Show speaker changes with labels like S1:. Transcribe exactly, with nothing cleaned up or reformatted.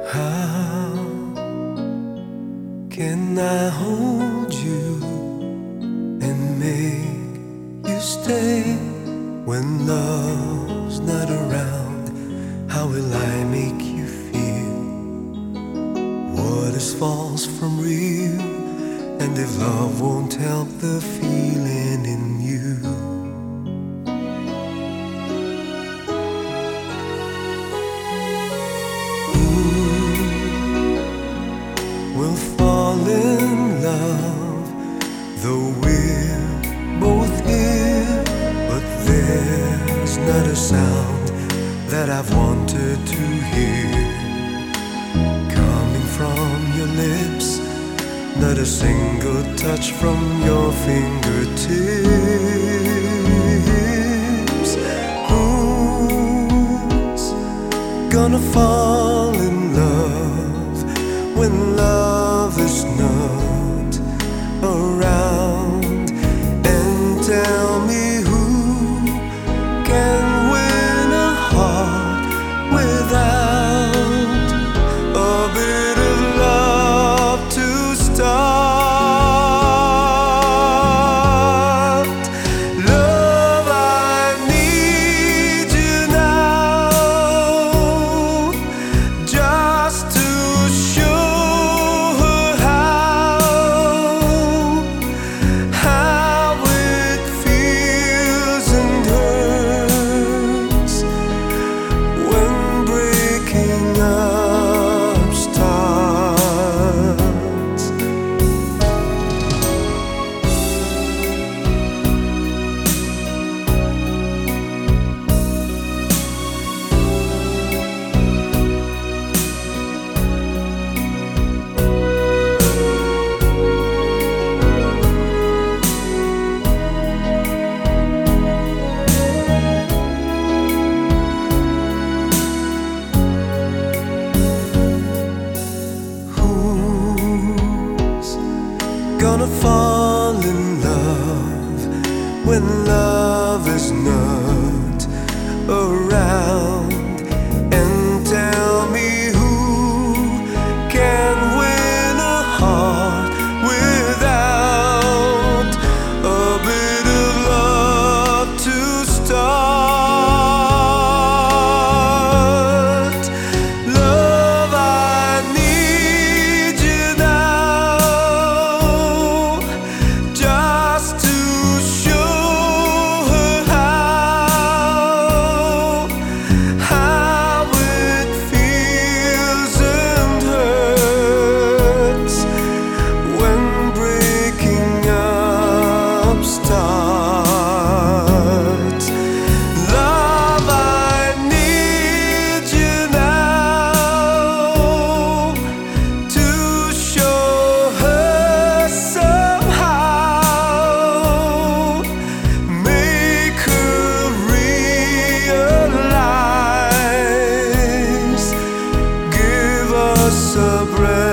S1: How can I hold you and make you stay when love's not around? How will I make you feel? What is false from real? And if love won't help the feeling in you, we'll fall in love, though we're both here. But there's not a sound that I've wanted to hear coming from your lips, not a single touch from your fingertips. Who's gonna fall in love when love is not around? And tell me, who can win a heart without a bit of love to start? Love, I need you now, just to show gonna fall in love when love is not around? And tell me, who can win a heart without a bit of love to start? Love, I need you now, just to show her how, how it feels and hurts when breaking up starts. Love, I need you now, to show her somehow, make her realize, give us a breath